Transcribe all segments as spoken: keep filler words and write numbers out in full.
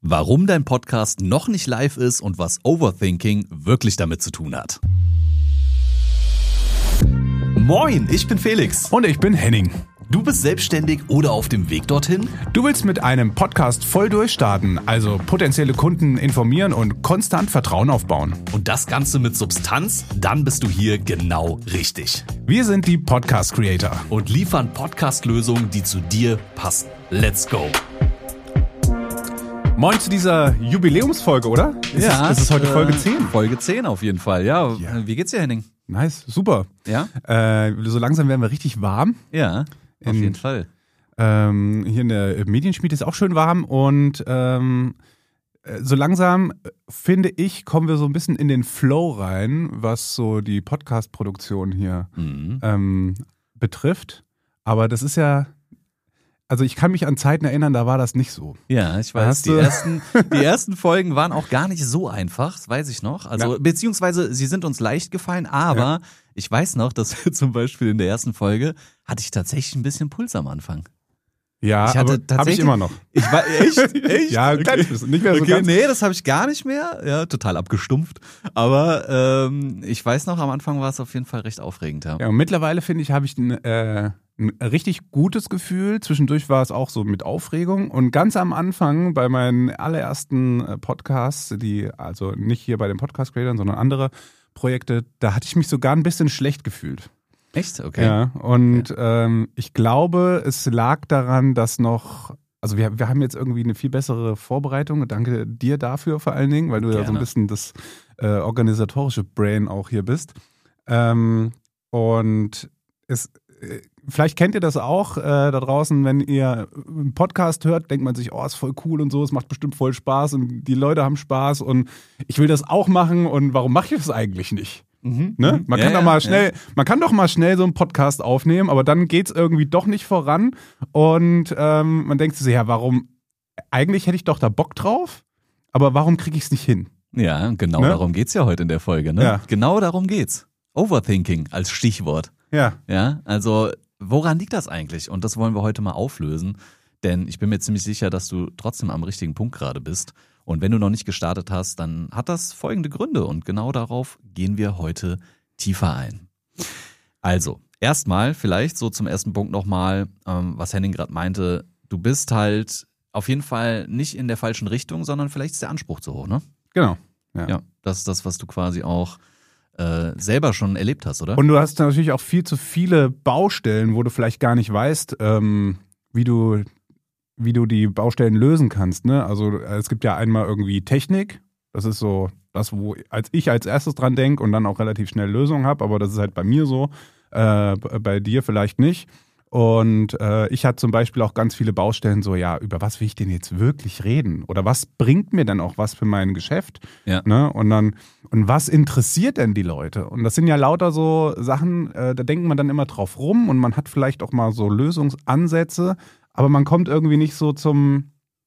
Warum dein Podcast noch nicht live ist und was Overthinking wirklich damit zu tun hat. Moin, ich bin Felix. Und ich bin Henning. Du bist selbstständig oder auf dem Weg dorthin? Du willst mit einem Podcast voll durchstarten, also potenzielle Kunden informieren und konstant Vertrauen aufbauen. Und das Ganze mit Substanz? Dann bist du hier genau richtig. Wir sind die Podcast Creator und liefern Podcast-Lösungen, die zu dir passen. Let's go! Moin zu dieser Jubiläumsfolge, oder? Ist ja. Es, ist es heute äh, Folge zehn? Folge zehn auf jeden Fall, ja. ja. Wie geht's dir, Henning? Nice, super. Ja? Äh, so langsam werden wir richtig warm. Ja, auf in, jeden Fall. Ähm, hier in der Medienschmiede ist auch schön warm und ähm, so langsam, finde ich, kommen wir so ein bisschen in den Flow rein, was so die Podcast-Produktion hier mhm. ähm, betrifft. Aber das ist ja... Also ich kann mich an Zeiten erinnern, da war das nicht so. Ja, ich weiß, die ersten, die ersten Folgen waren auch gar nicht so einfach, das weiß ich noch. Also ja. beziehungsweise sie sind uns leicht gefallen, aber ja. ich weiß noch, dass zum Beispiel in der ersten Folge hatte ich tatsächlich ein bisschen Puls am Anfang. Ja, ich hatte aber habe ich immer noch. Ich war echt, echt? Ja, ein kleines bisschen, nicht mehr so okay, ganz. Nee, das habe ich gar nicht mehr. Ja, total abgestumpft. Aber ähm, ich weiß noch, am Anfang war es auf jeden Fall recht aufregend. Ja, ja und mittlerweile finde ich, habe ich ein, äh, ein richtig gutes Gefühl. Zwischendurch war es auch so mit Aufregung. Und ganz am Anfang bei meinen allerersten Podcasts, die also nicht hier bei den Podcast-Creatern, sondern andere Projekte, da hatte ich mich sogar ein bisschen schlecht gefühlt. Echt? Okay. Ja, und okay. ähm, ich glaube, es lag daran, dass noch, also wir, wir haben jetzt irgendwie eine viel bessere Vorbereitung. Danke dir dafür vor allen Dingen, weil du Gerne. ja so ein bisschen das äh, organisatorische Brain auch hier bist. Ähm, und es, äh, vielleicht kennt ihr das auch äh, da draußen, wenn ihr einen Podcast hört, denkt man sich, oh, ist voll cool und so, es macht bestimmt voll Spaß und die Leute haben Spaß und ich will das auch machen und warum mache ich das eigentlich nicht? Mhm. Ne? Man ja, kann doch ja, mal schnell, ja. man kann doch mal schnell so einen Podcast aufnehmen, aber dann geht's irgendwie doch nicht voran und ähm, man denkt sich so, ja, warum? Eigentlich hätte ich doch da Bock drauf, aber warum kriege ich es nicht hin? Ja, genau ne? darum geht's ja heute in der Folge. Ne? Ja. Genau darum geht's. Overthinking als Stichwort. Ja. Ja, also woran liegt das eigentlich? Und das wollen wir heute mal auflösen, denn ich bin mir ziemlich sicher, dass du trotzdem am richtigen Punkt gerade bist. Und wenn du noch nicht gestartet hast, dann hat das folgende Gründe und genau darauf gehen wir heute tiefer ein. Also, erstmal vielleicht so zum ersten Punkt nochmal, ähm, was Henning gerade meinte, du bist halt auf jeden Fall nicht in der falschen Richtung, sondern vielleicht ist der Anspruch zu hoch, ne? Genau. Ja, ja das ist das, was du quasi auch äh, selber schon erlebt hast, oder? Und du hast natürlich auch viel zu viele Baustellen, wo du vielleicht gar nicht weißt, ähm, wie du... wie du die Baustellen lösen kannst. Ne? Also es gibt ja einmal irgendwie Technik, das ist so das, wo als ich als erstes dran denke und dann auch relativ schnell Lösungen habe, aber das ist halt bei mir so, äh, bei dir vielleicht nicht. Und äh, ich hatte zum Beispiel auch ganz viele Baustellen so, ja, über was will ich denn jetzt wirklich reden? Oder was bringt mir denn auch was für mein Geschäft? Ja. Ne? Und dann, und was interessiert denn die Leute? Und das sind ja lauter so Sachen, äh, da denkt man dann immer drauf rum und man hat vielleicht auch mal so Lösungsansätze, aber man kommt irgendwie nicht so zum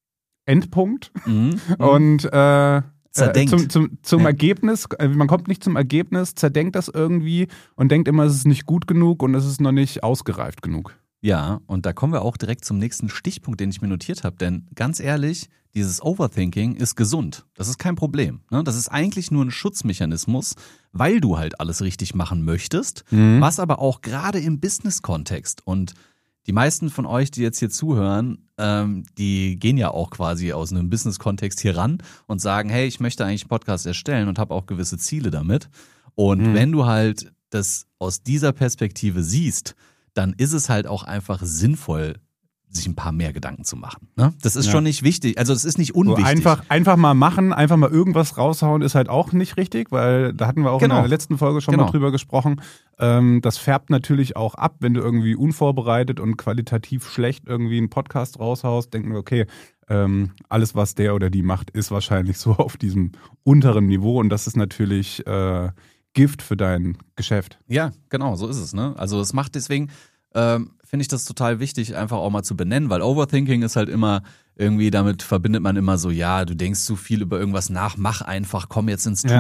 Endpunkt mhm, und äh, zerdenkt. Zum, zum, zum ja. Ergebnis, man kommt nicht zum Ergebnis, zerdenkt das irgendwie und denkt immer, es ist nicht gut genug und es ist noch nicht ausgereift genug. Ja, und da kommen wir auch direkt zum nächsten Stichpunkt, den ich mir notiert habe, denn ganz ehrlich, dieses Overthinking ist gesund. Das ist kein Problem. Ne? Das ist eigentlich nur ein Schutzmechanismus, weil du halt alles richtig machen möchtest, mhm. was aber auch gerade im Business-Kontext und die meisten von euch, die jetzt hier zuhören, ähm, die gehen ja auch quasi aus einem Business-Kontext hier ran und sagen, hey, ich möchte eigentlich einen Podcast erstellen und habe auch gewisse Ziele damit. Und mhm. wenn du halt das aus dieser Perspektive siehst, dann ist es halt auch einfach sinnvoll, sich ein paar mehr Gedanken zu machen. Ne? Das ist ja. schon nicht wichtig, also das ist nicht unwichtig. So einfach, einfach mal machen, einfach mal irgendwas raushauen ist halt auch nicht richtig, weil da hatten wir auch genau. in der letzten Folge schon genau. mal drüber gesprochen. Ähm, das färbt natürlich auch ab, wenn du irgendwie unvorbereitet und qualitativ schlecht irgendwie einen Podcast raushaust, denken wir, okay, ähm, alles was der oder die macht, ist wahrscheinlich so auf diesem unteren Niveau und das ist natürlich äh, Gift für dein Geschäft. Ja, genau, so ist es. Ne? Also es macht deswegen... Ähm, finde ich das total wichtig, einfach auch mal zu benennen, weil Overthinking ist halt immer irgendwie, damit verbindet man immer so, ja, du denkst zu viel über irgendwas nach, mach einfach, komm jetzt ins Tun. Ja.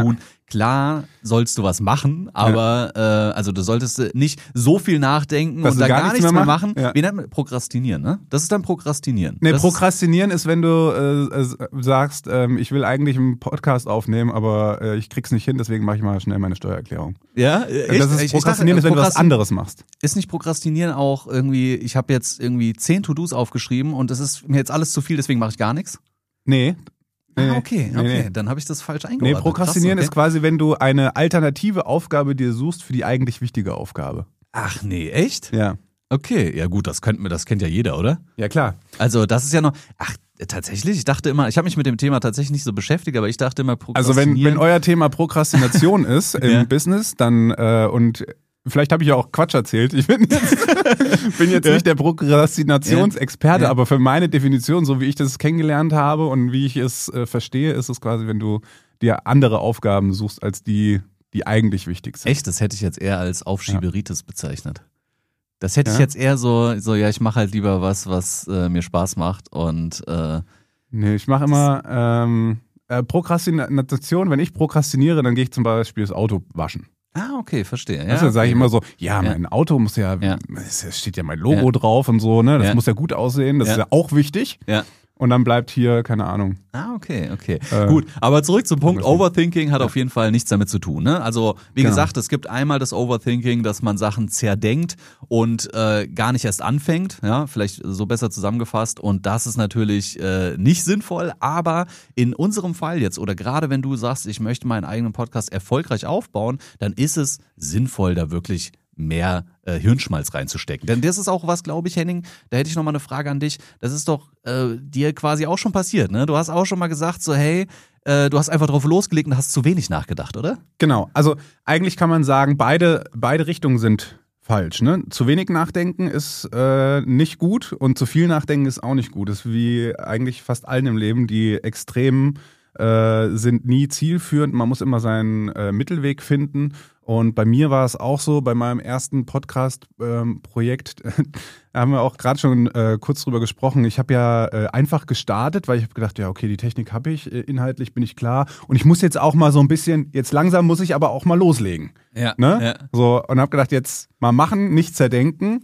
klar sollst du was machen, aber ja. äh, also du solltest nicht so viel nachdenken Dass und dann gar, gar nichts nichts mehr mehr machen. Ja. Wie nennt man Prokrastinieren, ne? Das ist dann Prokrastinieren. Nee, das Prokrastinieren ist, ist, wenn du äh, sagst, ähm, ich will eigentlich einen Podcast aufnehmen, aber äh, ich krieg's nicht hin, deswegen mache ich mal schnell meine Steuererklärung. Ja, echt? Das ist Prokrastinieren, dachte, ist, wenn du was anderes machst. Ist nicht Prokrastinieren auch irgendwie, ich habe jetzt irgendwie zehn To-Dos aufgeschrieben und es ist mir jetzt alles zu viel, deswegen mache ich gar nichts? Nee. Nee, ah, okay, okay, nee, nee. dann habe ich das falsch eingeordnet. Nee, Prokrastinieren Krass, okay. ist quasi, wenn du eine alternative Aufgabe dir suchst für die eigentlich wichtige Aufgabe. Ach nee, echt? Ja. Okay, ja gut, das könnte mir, das kennt ja jeder, oder? Ja, klar. Also das ist ja noch, ach tatsächlich, ich dachte immer, ich habe mich mit dem Thema tatsächlich nicht so beschäftigt, aber ich dachte immer Prokrastinieren. Also wenn, wenn euer Thema Prokrastination ist im ja. Business, dann äh, und vielleicht habe ich ja auch Quatsch erzählt. Ich bin jetzt, bin jetzt ja. nicht der Prokrastinationsexperte, ja. aber für meine Definition, so wie ich das kennengelernt habe und wie ich es äh, verstehe, ist es quasi, wenn du dir andere Aufgaben suchst, als die, die eigentlich wichtig sind. Echt? Das hätte ich jetzt eher als Aufschieberitis ja. bezeichnet. Das hätte ja? ich jetzt eher so, so ja, ich mache halt lieber was, was äh, mir Spaß macht und äh, nee, ich mache immer ähm, äh, Prokrastination, wenn ich prokrastiniere, dann gehe ich zum Beispiel das Auto waschen. Ah, okay, verstehe. Ja, weißt du, dann sage okay. ich immer so, ja, mein ja. Auto muss ja, ja, es steht ja mein Logo ja. drauf und so, ne? Das ja. muss ja gut aussehen, das ja. ist ja auch wichtig. Ja. Und dann bleibt hier, keine Ahnung. Ah, okay, okay. Äh, Gut, aber zurück zum Punkt, Overthinking hat ja. auf jeden Fall nichts damit zu tun. Ne? Also wie genau. gesagt, es gibt einmal das Overthinking, dass man Sachen zerdenkt und äh, gar nicht erst anfängt, ja, vielleicht so besser zusammengefasst. Und das ist natürlich äh, nicht sinnvoll, aber in unserem Fall jetzt, oder gerade wenn du sagst, ich möchte meinen eigenen Podcast erfolgreich aufbauen, dann ist es sinnvoll, da wirklich mehr äh, Hirnschmalz reinzustecken. Denn das ist auch was, glaube ich, Henning, da hätte ich noch mal eine Frage an dich. Das ist doch äh, dir quasi auch schon passiert, ne? Du hast auch schon mal gesagt, so hey, äh, du hast einfach drauf losgelegt und hast zu wenig nachgedacht, oder? Genau, also eigentlich kann man sagen, beide, beide Richtungen sind falsch. Ne? Zu wenig nachdenken ist äh, nicht gut und zu viel nachdenken ist auch nicht gut. Das ist wie eigentlich fast allen im Leben, die Extremen äh, sind nie zielführend. Man muss immer seinen äh, Mittelweg finden. Und bei mir war es auch so, bei meinem ersten Podcast-Projekt, ähm, da haben wir auch gerade schon äh, kurz drüber gesprochen. Ich habe ja äh, einfach gestartet, weil ich habe gedacht, ja okay, die Technik habe ich, äh, inhaltlich bin ich klar. Und ich muss jetzt auch mal so ein bisschen, jetzt langsam muss ich aber auch mal loslegen. Ja, ne? ja. So, und habe gedacht, jetzt mal machen, nicht zerdenken.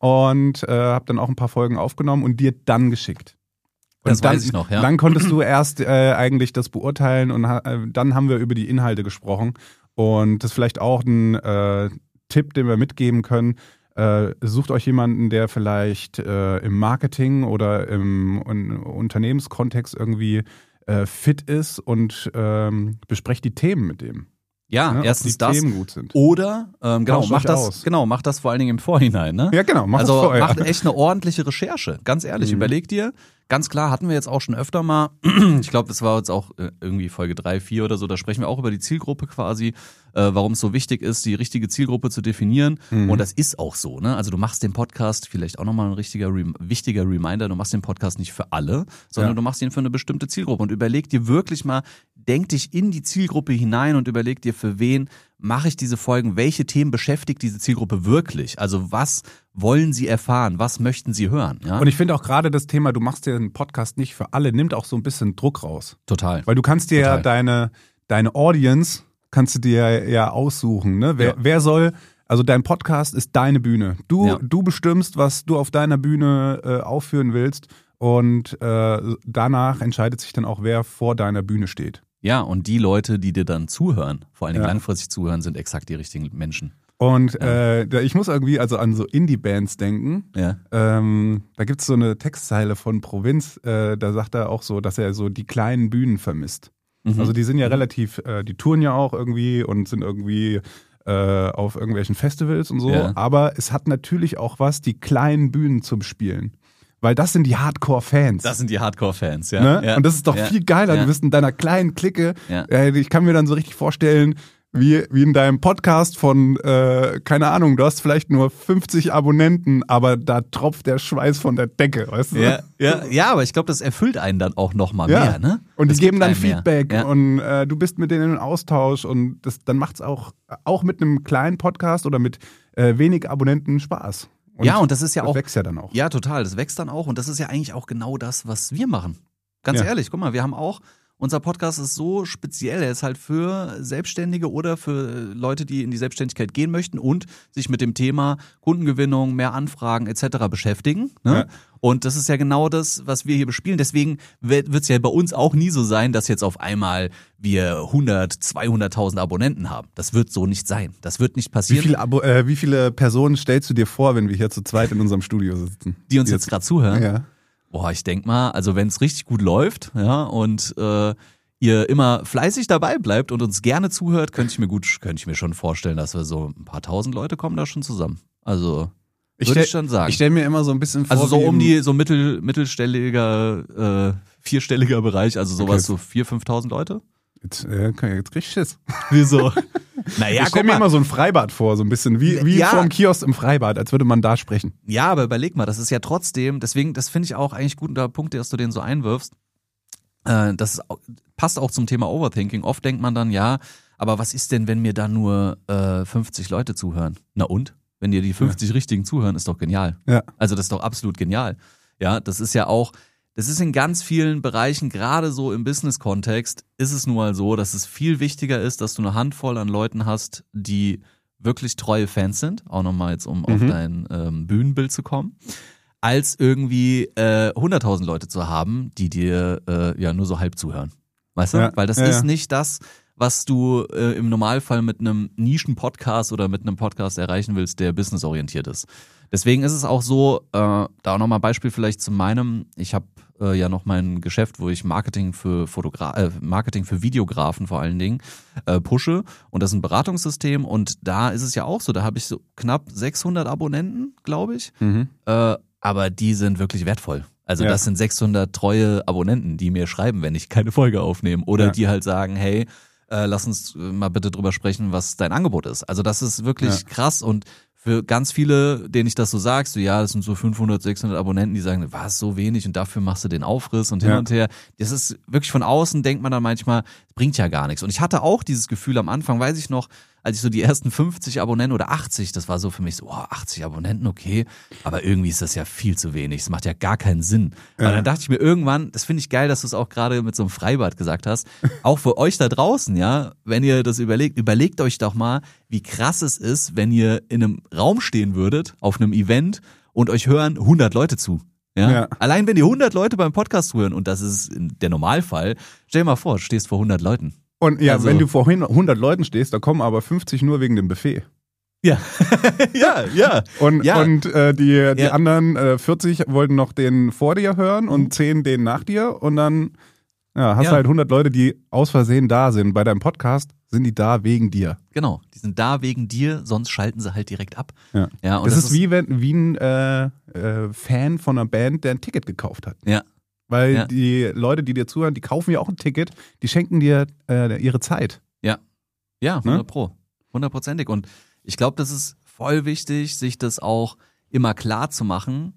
Und äh, habe dann auch ein paar Folgen aufgenommen und dir dann geschickt. Und das dann, weiß ich noch, ja. Dann konntest du erst äh, eigentlich das beurteilen und äh, dann haben wir über die Inhalte gesprochen. Und das ist vielleicht auch ein äh, Tipp, den wir mitgeben können. Äh, sucht euch jemanden, der vielleicht äh, im Marketing oder im, im Unternehmenskontext irgendwie äh, fit ist und ähm, besprecht die Themen mit dem. Ja, ne, erstens ob die das. Themen gut sind. Oder, ähm, genau, Tauscht mach euch das, aus. genau, mach das vor allen Dingen im Vorhinein, ne? Ja, genau, mach also das vorher. macht echt eine ordentliche Recherche, ganz ehrlich. Mhm. Überleg dir, ganz klar, hatten wir jetzt auch schon öfter mal, ich glaube, das war jetzt auch irgendwie Folge drei, vier oder so, da sprechen wir auch über die Zielgruppe quasi, äh, warum es so wichtig ist, die richtige Zielgruppe zu definieren. Mhm. Und das ist auch so, ne? Also du machst den Podcast, vielleicht auch nochmal ein richtiger, wichtiger Reminder, du machst den Podcast nicht für alle, sondern ja. du machst ihn für eine bestimmte Zielgruppe und überleg dir wirklich mal, denk dich in die Zielgruppe hinein und überleg dir, für wen mache ich diese Folgen, welche Themen beschäftigt diese Zielgruppe wirklich? Also was wollen sie erfahren, was möchten sie hören? Ja? Und ich finde auch gerade das Thema, du machst dir einen Podcast nicht für alle, nimmt auch so ein bisschen Druck raus. Total. Weil du kannst dir Total. ja deine, deine Audience, kannst du dir ja aussuchen. Ne? Wer, Ja. wer soll, also dein Podcast ist deine Bühne. Du, Ja. du bestimmst, was du auf deiner Bühne äh, aufführen willst und äh, danach entscheidet sich dann auch, wer vor deiner Bühne steht. Ja, und die Leute, die dir dann zuhören, vor allen Dingen Ja. langfristig zuhören, sind exakt die richtigen Menschen. Und Ja. äh, ich muss irgendwie also an so Indie-Bands denken. Ja. Ähm, da gibt es so eine Textzeile von Provinz, äh, da sagt er auch so, dass er so die kleinen Bühnen vermisst. Mhm. Also die sind ja Mhm. relativ, äh, die touren ja auch irgendwie und sind irgendwie äh, auf irgendwelchen Festivals und so. Ja. Aber es hat natürlich auch was, die kleinen Bühnen zum Spielen. Weil das sind die Hardcore-Fans. Das sind die Hardcore-Fans, ja. Ne? ja. Und das ist doch ja. viel geiler. Ja. Du bist in deiner kleinen Clique. Ja. Äh, ich kann mir dann so richtig vorstellen, wie, wie in deinem Podcast von, äh, keine Ahnung, du hast vielleicht nur fünfzig Abonnenten, aber da tropft der Schweiß von der Decke, weißt du? Ja, ja, ja, aber ich glaube, das erfüllt einen dann auch nochmal Ja. mehr, ne? Und die Das geben gibt dann einem mehr. Feedback Ja. und äh, du bist mit denen im Austausch und das, dann macht's auch, auch mit einem kleinen Podcast oder mit äh, wenig Abonnenten Spaß. Und ja, und das ist ja das auch. wächst ja dann auch. Ja, total. Das wächst dann auch. Und das ist ja eigentlich auch genau das, was wir machen. Ganz Ja. ehrlich, guck mal, wir haben auch unser Podcast ist so speziell, er ist halt für Selbstständige oder für Leute, die in die Selbstständigkeit gehen möchten und sich mit dem Thema Kundengewinnung, mehr Anfragen et cetera beschäftigen. Ne? Ja. Und das ist ja genau das, was wir hier bespielen. Deswegen wird es ja bei uns auch nie so sein, dass jetzt auf einmal wir hundert, zweihunderttausend Abonnenten haben. Das wird so nicht sein. Das wird nicht passieren. Wie viele, Abo- äh, wie viele Personen stellst du dir vor, wenn wir hier zu zweit in unserem Studio sitzen? Die uns die jetzt, jetzt gerade zuhören? Ja. Boah, ich denk mal, also wenn es richtig gut läuft, ja, und äh, ihr immer fleißig dabei bleibt und uns gerne zuhört, könnte ich mir gut, könnte ich mir schon vorstellen, dass wir so ein paar tausend Leute kommen da schon zusammen. Also ich würde stell, ich schon sagen. Ich stelle mir immer so ein bisschen vor, also so um die so mittel mittelstelliger, äh, vierstelliger Bereich, also sowas okay. so viertausend, fünftausend Leute. Jetzt, äh, jetzt krieg ich Schiss. Wieso? Naja, ich stelle mir immer so ein Freibad vor, so ein bisschen wie, wie ja. vor dem Kiosk im Freibad, als würde man da sprechen. Ja, aber überleg mal, das ist ja trotzdem, deswegen, das finde ich auch eigentlich gut, der Punkt, dass du den so einwirfst. Äh, das passt auch zum Thema Overthinking. Oft denkt man dann, ja, aber was ist denn, wenn mir da nur äh, fünfzig Leute zuhören? Na und? Wenn dir die fünfzig ja. richtigen zuhören, ist doch genial. Ja. Also das ist doch absolut genial. Ja, das ist ja auch, das ist in ganz vielen Bereichen, gerade so im Business-Kontext, ist es nun mal so, dass es viel wichtiger ist, dass du eine Handvoll an Leuten hast, die wirklich treue Fans sind, auch nochmal jetzt, um mhm. auf dein ähm, Bühnenbild zu kommen, als irgendwie äh, hunderttausend Leute zu haben, die dir äh, ja nur so halb zuhören. Weißt du? Ja. Weil das ja, ist ja. nicht das, was du äh, im Normalfall mit einem Nischen-Podcast oder mit einem Podcast erreichen willst, der businessorientiert ist. Deswegen ist es auch so, äh, da auch nochmal ein Beispiel vielleicht zu meinem, ich habe äh, ja noch mein Geschäft, wo ich Marketing für Fotogra- äh, Marketing für Videografen vor allen Dingen äh, pushe und das ist ein Beratungssystem und da ist es ja auch so, da habe ich so knapp sechshundert Abonnenten, glaube ich, mhm. äh, aber die sind wirklich wertvoll. Also ja. das sind sechshundert treue Abonnenten, die mir schreiben, wenn ich keine Folge aufnehme oder ja. die halt sagen, hey, äh, lass uns mal bitte drüber sprechen, was dein Angebot ist. Also das ist wirklich ja. krass und für ganz viele, denen ich das so sag, so ja, das sind so fünfhundert, sechshundert Abonnenten, die sagen, was, so wenig und dafür machst du den Aufriss und hin ja. und her. Das ist wirklich von außen, denkt man dann manchmal, bringt ja gar nichts. Und ich hatte auch dieses Gefühl am Anfang, weiß ich noch, als ich so die ersten fünfzig Abonnenten oder achtzig, das war so für mich so, oh, achtzig Abonnenten, okay, aber irgendwie ist das ja viel zu wenig, das macht ja gar keinen Sinn. Ja. Aber dann dachte ich mir irgendwann, das finde ich geil, dass du es auch gerade mit so einem Freibad gesagt hast, auch für euch da draußen, ja, wenn ihr das überlegt, überlegt euch doch mal, wie krass es ist, wenn ihr in einem Raum stehen würdet, auf einem Event und euch hören hundert Leute zu. Ja? Ja. Allein wenn ihr hundert Leute beim Podcast hören, und das ist der Normalfall, stell dir mal vor, du stehst vor hundert Leuten. Und ja, also, wenn du vor hundert Leuten stehst, da kommen aber fünfzig nur wegen dem Buffet. Ja, ja, ja. Und, ja. und äh, die, die ja. anderen äh, vierzig wollten noch den vor dir hören und zehn den nach dir. Und dann ja, hast du ja. halt hundert Leute, die aus Versehen da sind. Bei deinem Podcast sind die da wegen dir. Genau, die sind da wegen dir, sonst schalten sie halt direkt ab. Ja. Ja, und das, das ist ist wie, wenn, wie ein äh, äh, Fan von einer Band, der ein Ticket gekauft hat. Ja. Weil ja. die Leute, die dir zuhören, die kaufen ja auch ein Ticket, die schenken dir äh, ihre Zeit. Ja, ja, hundert Pro, hundertprozentig. Und ich glaube, das ist voll wichtig, sich das auch immer klar zu machen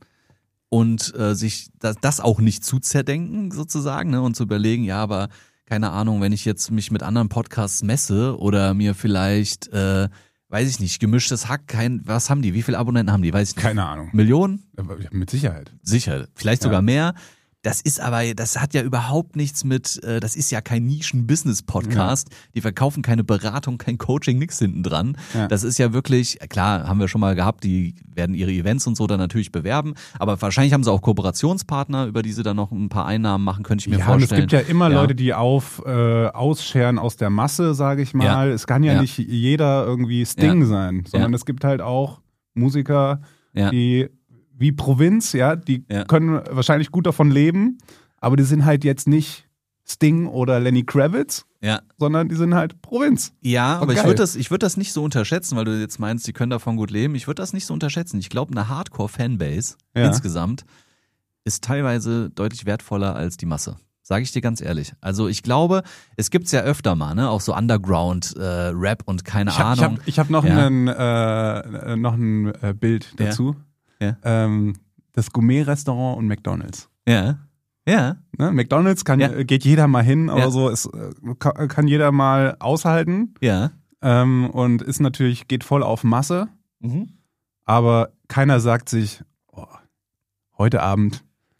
und äh, sich das, das auch nicht zu zerdenken sozusagen, ne? Und zu überlegen, ja, aber keine Ahnung, wenn ich jetzt mich mit anderen Podcasts messe oder mir vielleicht, äh, weiß ich nicht, gemischtes Hack, kein, was haben die, wie viele Abonnenten haben die, weiß ich nicht. Keine Ahnung. Millionen? Mit Sicherheit. Sicher, vielleicht ja. sogar mehr. Das ist aber, das hat ja überhaupt nichts mit, äh, das ist ja kein Nischen-Business-Podcast. Ja. Die verkaufen keine Beratung, kein Coaching, nix hinten dran. Ja. Das ist ja wirklich, klar, haben wir schon mal gehabt, die werden ihre Events und so dann natürlich bewerben, aber wahrscheinlich haben sie auch Kooperationspartner, über die sie dann noch ein paar Einnahmen machen, könnte ich mir ja, vorstellen. Und es gibt ja immer ja. Leute, die auf äh, ausscheren aus der Masse, sage ich mal. Ja. Es kann ja, ja nicht jeder irgendwie Sting ja. sein, sondern ja. es gibt halt auch Musiker, ja. die wie Provinz, ja, die ja. können wahrscheinlich gut davon leben, aber die sind halt jetzt nicht Sting oder Lenny Kravitz, ja. sondern die sind halt Provinz. Ja, War aber geil. ich würde das, ich würde das nicht so unterschätzen, weil du jetzt meinst, die können davon gut leben. Ich würde das nicht so unterschätzen. Ich glaube, eine Hardcore-Fanbase ja. insgesamt ist teilweise deutlich wertvoller als die Masse. Sage ich dir ganz ehrlich. Also ich glaube, es gibt's ja öfter mal, ne, auch so Underground-Rap äh, und keine ich hab, Ahnung. Ich habe hab noch, ja. einen, äh, noch ein äh, Bild dazu. Ja. Ja. Ähm, das Gourmet-Restaurant und McDonald's. Ja, ja. Ne? McDonald's kann, ja. geht jeder mal hin, aber ja. so ist, kann, kann jeder mal aushalten. Ja. Ähm, und ist natürlich, geht voll auf Masse. Mhm. Aber keiner sagt sich, oh, heute Abend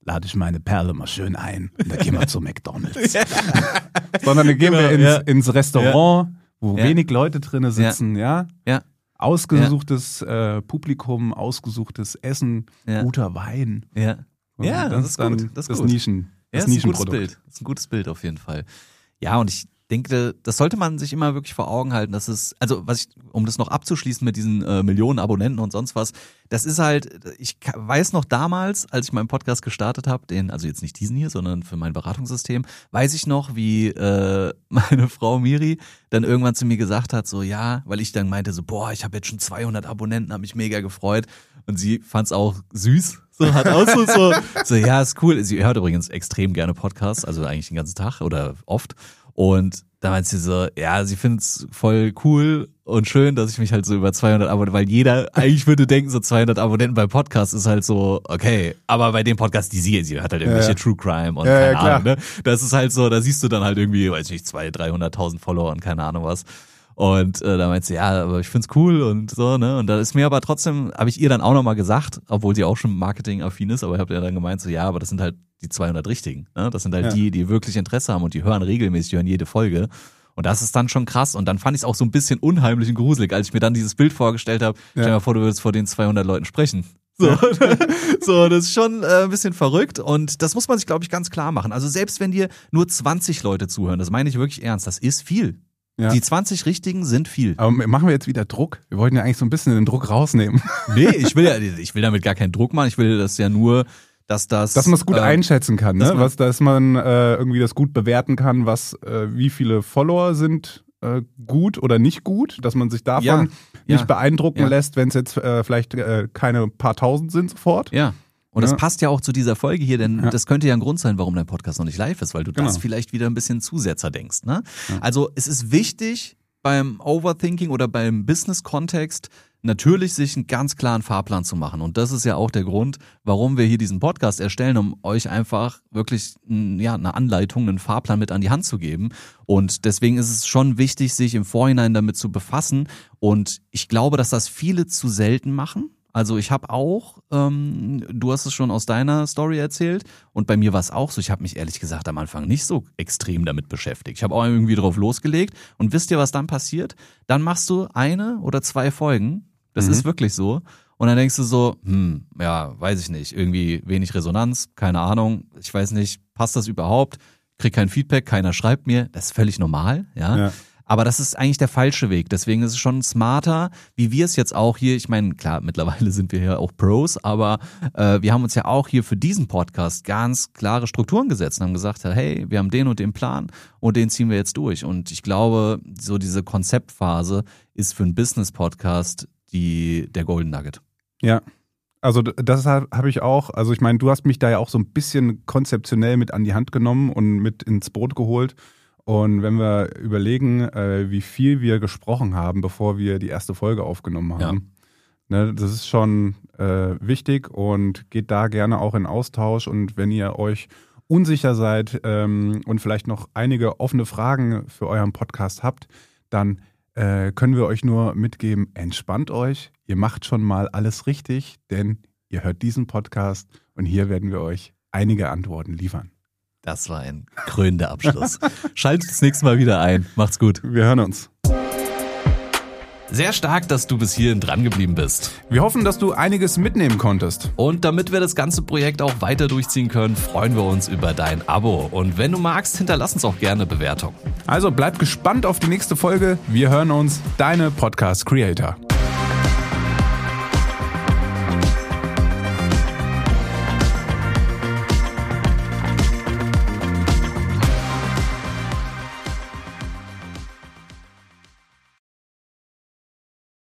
lade ich meine Perle mal schön ein und dann gehen wir zu McDonald's. Ja. Sondern dann gehen genau, wir ins, ja. ins Restaurant, wo ja. wenig Leute drin sitzen, ja. ja. ja. Ausgesuchtes äh, Publikum, ausgesuchtes Essen, ja. guter Wein. Ja, ja das, das ist gut. Das, ist das Nischen, das, ja, das Nischenprodukt. Ist ein gutes Bild. Das ist ein gutes Bild auf jeden Fall. Ja, und ich denke, das sollte man sich immer wirklich vor Augen halten, dass es, also was ich, um das noch abzuschließen mit diesen äh, Millionen Abonnenten und sonst was, das ist halt, ich weiß noch damals, als ich meinen Podcast gestartet habe, den, also jetzt nicht diesen hier, sondern für mein Beratungssystem, weiß ich noch, wie äh, meine Frau Miri dann irgendwann zu mir gesagt hat, so ja, weil ich dann meinte so, boah, ich habe jetzt schon zweihundert Abonnenten, habe mich mega gefreut und sie fand es auch süß. So, hat auch so, so, so, ja, ist cool. Sie hört übrigens extrem gerne Podcasts, also eigentlich den ganzen Tag oder oft. Und da meint sie so, ja, sie findet es voll cool und schön, dass ich mich halt so über zweihundert Abonnenten, weil jeder eigentlich würde denken, so zweihundert Abonnenten beim Podcast ist halt so, okay, aber bei dem Podcast, die sie, sie hat halt irgendwelche ja, ja. True Crime und ja, keine ja, Ahnung, ne? Das ist halt so, da siehst du dann halt irgendwie, weiß ich nicht, zweihundert, dreihunderttausend Follower und keine Ahnung was. Und äh, da meint sie, ja, aber ich find's cool und so, ne? Und da ist mir aber trotzdem, habe ich ihr dann auch nochmal gesagt, obwohl sie auch schon marketingaffin ist, aber ich habe ihr dann gemeint, so ja, aber das sind halt die zweihundert Richtigen, ne? Das sind halt ja. die, die wirklich Interesse haben und die hören regelmäßig, die hören jede Folge. Und das ist dann schon krass. Und dann fand ich es auch so ein bisschen unheimlich und gruselig, als ich mir dann dieses Bild vorgestellt habe. Ja. Stell dir mal vor, du würdest vor den zweihundert Leuten sprechen. So, ja. so das ist schon äh, ein bisschen verrückt und das muss man sich, glaube ich, ganz klar machen. Also selbst wenn dir nur zwanzig Leute zuhören, das meine ich wirklich ernst, das ist viel. Ja. Die zwanzig Richtigen sind viel. Aber machen wir jetzt wieder Druck? Wir wollten ja eigentlich so ein bisschen den Druck rausnehmen. Nee, ich will ja, ich will damit gar keinen Druck machen. Ich will das ja nur, dass das... Dass man es gut äh, einschätzen kann, ne? Dass man, was, dass man äh, irgendwie das gut bewerten kann, was, äh, wie viele Follower sind äh, gut oder nicht gut, dass man sich davon ja, nicht ja, beeindrucken ja. lässt, wenn es jetzt äh, vielleicht äh, keine paar tausend sind sofort. Ja. Und das ja. passt ja auch zu dieser Folge hier, denn ja. das könnte ja ein Grund sein, warum dein Podcast noch nicht live ist, weil du genau. das vielleicht wieder ein bisschen Zusetzer denkst. Ne? Ja. Also es ist wichtig beim Overthinking oder beim Business-Kontext natürlich sich einen ganz klaren Fahrplan zu machen. Und das ist ja auch der Grund, warum wir hier diesen Podcast erstellen, um euch einfach wirklich ja, eine Anleitung, einen Fahrplan mit an die Hand zu geben. Und deswegen ist es schon wichtig, sich im Vorhinein damit zu befassen. Und ich glaube, dass das viele zu selten machen. Also ich habe auch, ähm, du hast es schon aus deiner Story erzählt und bei mir war es auch so, ich habe mich ehrlich gesagt am Anfang nicht so extrem damit beschäftigt. Ich habe auch irgendwie drauf losgelegt und wisst ihr, was dann passiert? Dann machst du eine oder zwei Folgen, das mhm. ist wirklich so, und dann denkst du so, hm, ja, weiß ich nicht, irgendwie wenig Resonanz, keine Ahnung, ich weiß nicht, passt das überhaupt? Krieg kein Feedback, keiner schreibt mir, das ist völlig normal, ja. ja. Aber das ist eigentlich der falsche Weg. Deswegen ist es schon smarter, wie wir es jetzt auch hier, ich meine, klar, mittlerweile sind wir ja auch Pros, aber äh, wir haben uns ja auch hier für diesen Podcast ganz klare Strukturen gesetzt und haben gesagt, hey, wir haben den und den Plan und den ziehen wir jetzt durch. Und ich glaube, so diese Konzeptphase ist für einen Business-Podcast die der Golden Nugget. Ja. Also das habe ich auch, also ich meine, du hast mich da ja auch so ein bisschen konzeptionell mit an die Hand genommen und mit ins Boot geholt. Und wenn wir überlegen, äh, wie viel wir gesprochen haben, bevor wir die erste Folge aufgenommen haben, ja. ne, das ist schon äh, wichtig und geht da gerne auch in Austausch. Und wenn ihr euch unsicher seid ähm, und vielleicht noch einige offene Fragen für euren Podcast habt, dann äh, können wir euch nur mitgeben, entspannt euch, ihr macht schon mal alles richtig, denn ihr hört diesen Podcast und hier werden wir euch einige Antworten liefern. Das war ein krönender Abschluss. Schaltet das nächste Mal wieder ein. Macht's gut. Wir hören uns. Sehr stark, dass du bis hierhin dran geblieben bist. Wir hoffen, dass du einiges mitnehmen konntest. Und damit wir das ganze Projekt auch weiter durchziehen können, freuen wir uns über dein Abo. Und wenn du magst, hinterlass uns auch gerne eine Bewertung. Also bleib gespannt auf die nächste Folge. Wir hören uns. Deine Podcast Creator.